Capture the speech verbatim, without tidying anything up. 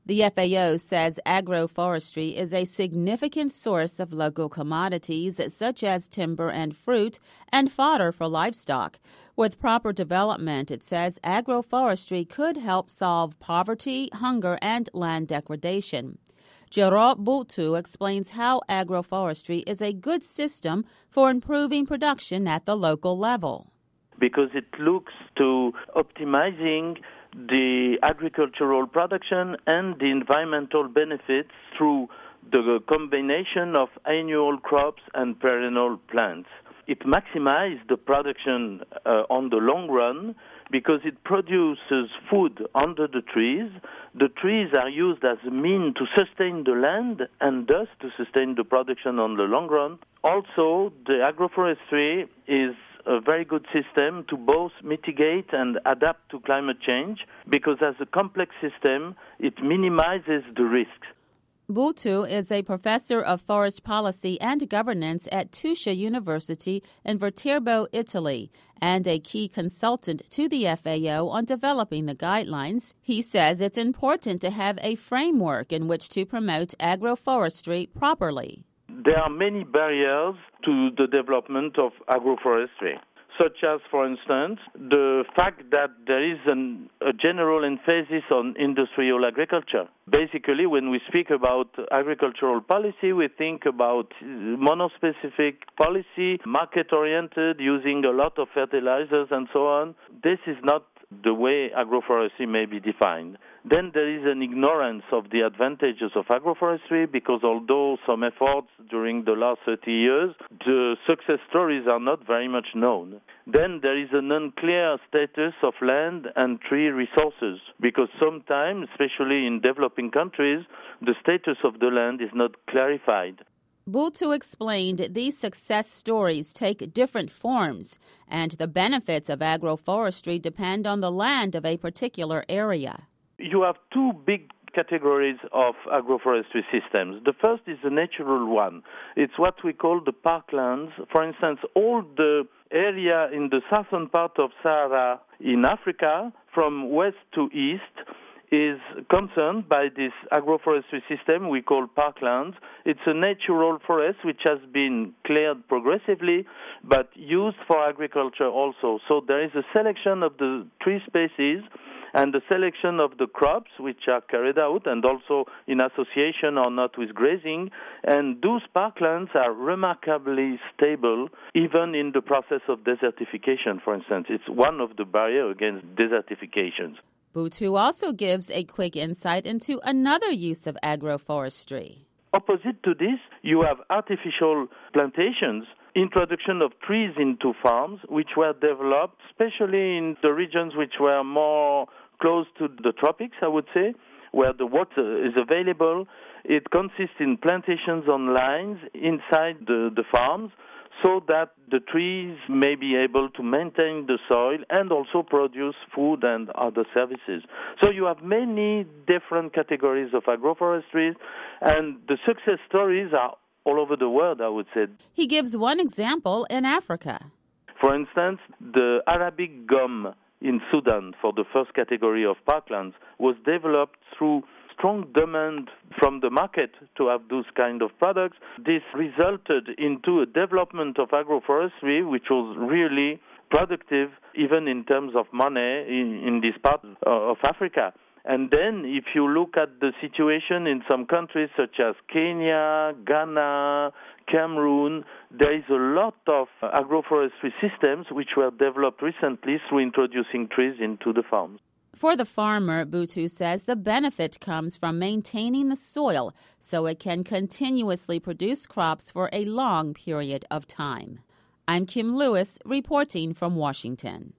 The F A O says agroforestry is a significant source of local commodities such as timber and fruit and fodder for livestock. With proper development, it says agroforestry could help solve poverty, hunger, and land degradation. Jero Butu explains how agroforestry is a good system for improving production at the local level. Because it looks to optimizing the agricultural production and the environmental benefits through the combination of annual crops and perennial plants. It maximizes the production uh, on the long run because it produces food under the trees. The trees are used as a means to sustain the land and thus to sustain the production on the long run. Also, the agroforestry is a very good system to both mitigate and adapt to climate change because as a complex system, it minimizes the risks. Butu is a professor of forest policy and governance at Tuscia University in Viterbo, Italy, and a key consultant to the F A O on developing the guidelines. He says it's important to have a framework in which to promote agroforestry properly. There are many barriers to the development of agroforestry, such as, for instance, the fact that there is an, a general emphasis on industrial agriculture. Basically, when we speak about agricultural policy, we think about monospecific policy, market-oriented, using a lot of fertilizers and so on. This is not the way agroforestry may be defined. Then there is an ignorance of the advantages of agroforestry because although some efforts during the last thirty years, the success stories are not very much known. Then there is an unclear status of land and tree resources because sometimes, especially in developing countries, the status of the land is not clarified. Butu explained these success stories take different forms, and the benefits of agroforestry depend on the land of a particular area. You have two big categories of agroforestry systems. The first is the natural one. It's what we call the parklands. For instance, all the area in the southern part of Sahara in Africa, from west to east, is concerned by this agroforestry system we call parklands. It's a natural forest which has been cleared progressively, but used for agriculture also. So there is a selection of the tree species and the selection of the crops which are carried out and also in association or not with grazing. And those parklands are remarkably stable even in the process of desertification, for instance. It's one of the barriers against desertifications. Butu also gives a quick insight into another use of agroforestry. Opposite to this, you have artificial plantations, introduction of trees into farms, which were developed, especially in the regions which were more close to the tropics, I would say, where the water is available. It consists in plantations on lines inside the, the farms, so that the trees may be able to maintain the soil and also produce food and other services. So you have many different categories of agroforestry, and the success stories are all over the world, I would say. He gives one example in Africa. For instance, the Arabic gum in Sudan for the first category of parklands was developed through strong demand from the market to have those kind of products. This resulted into a development of agroforestry which was really productive even in terms of money in, in this part of Africa. And then if you look at the situation in some countries such as Kenya, Ghana, Cameroon, there is a lot of agroforestry systems which were developed recently through introducing trees into the farms. For the farmer, Butu says the benefit comes from maintaining the soil so it can continuously produce crops for a long period of time. I'm Kim Lewis, reporting from Washington.